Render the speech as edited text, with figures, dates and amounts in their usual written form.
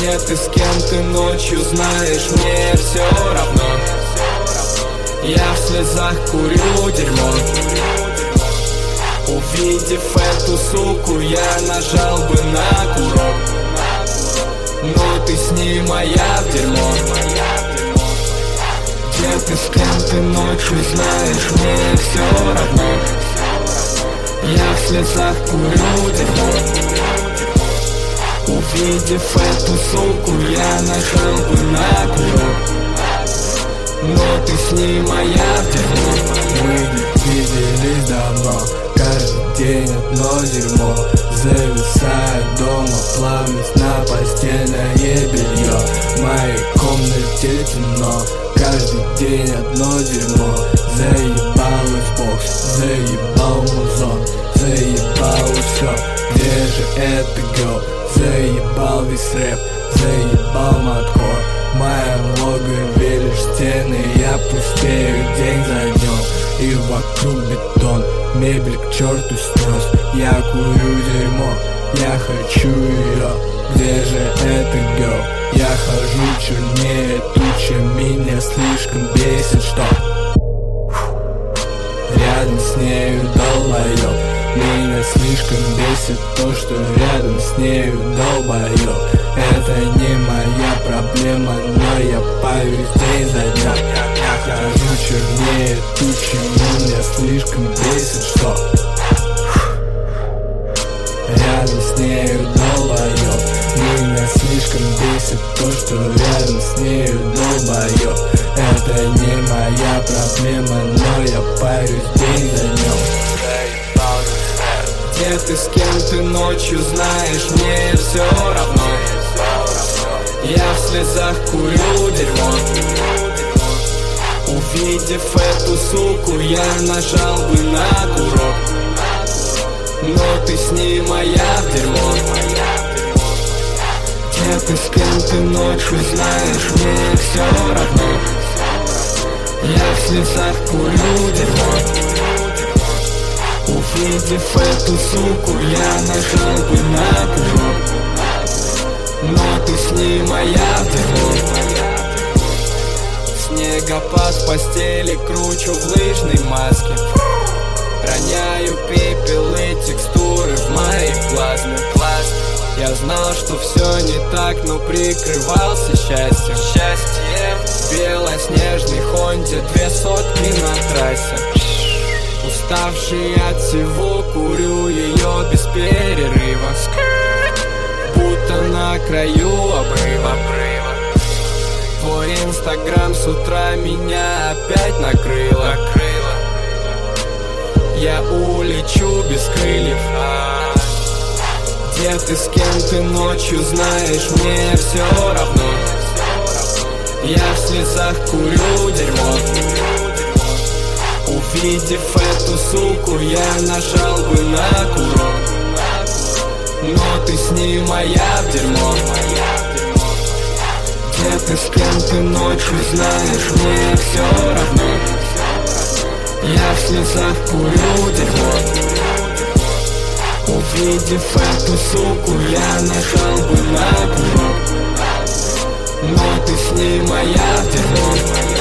Где ты, с кем ты ночью, знаешь, мне все равно. Я в слезах курю дерьмо. Увидев эту суку, я нажал бы на курок. Но ты с ней моя в дерьмо. Где ты, с кем ты ночью, знаешь, мне все равно. Я в слезах курю дерьмо. Увидев эту суку, я нажал бы на курок. Но ты с ней моя в дерьмо. Мы не виделись давно, каждый день одно дерьмо. Зависает дома, плавность на постельное белье. В моей комнате темно, каждый день одно дерьмо. Заебалась бокс, заебал музон, заебал все. Где же это гел? Заебал весь рэп, заебал маткор. В моем логове лишь стены, я пустею день за днем. И вокруг бетон, мебель к черту снес. Я курю дерьмо, я хочу ее. Где же это гел? Я хожу чернее тучи, меня слишком бесит, что рядом с нею долбоёб. Меня слишком бесит то, что рядом с нею долбоёб. Это не моя проблема, но я парюсь день за днем. Я хожу чернее тучи, меня слишком бесит, что рядом с нею долбоёб. Меня слишком бесит то, что рядом с нею долбоёб. Это не моя проблема, но я парюсь день за днем. Где ты, с кем ты ночью, знаешь, мне все равно. Я в слезах курю дерьмо. Увидев эту суку, я нажал бы на курок. Но ты с ней моя в дерьмо. Где ты, с кем ты ночью, знаешь, мне все равно. Я в слезах курю дерьмо. Увидев эту суку, я нажал бы на курок. Но ты с ней моя в дерьмо. Снегопад в постели, кручу в лыжной маске. Роняю пепел и текстуры в моей плазме. Я знал, что все не так, но прикрывался счастьем. В белоснежной Хонде 200 на трассе. Уставший от всего, курю ее без перерыва. Будто на краю обрыва. Твой инстаграм с утра меня опять накрыло. Я улечу без крыльев. Где ты, с кем ты ночью, знаешь, мне все равно. Я в слезах курю дерьмо. Увидев эту суку, я нажал бы на курок. Но ты с ней моя в дерьмо. Где ты, с кем ты ночью, знаешь, мне все равно. Я в слезах курю дерьмо. Увидев эту суку, я нажал бы на курок. Но ты с ней моя в дерьмо.